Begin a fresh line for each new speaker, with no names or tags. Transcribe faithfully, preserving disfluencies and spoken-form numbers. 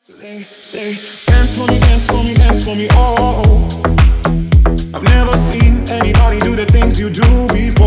They say, dance for me, dance for me, dance for me, oh, oh, oh. I've never seen anybody do the things you do before.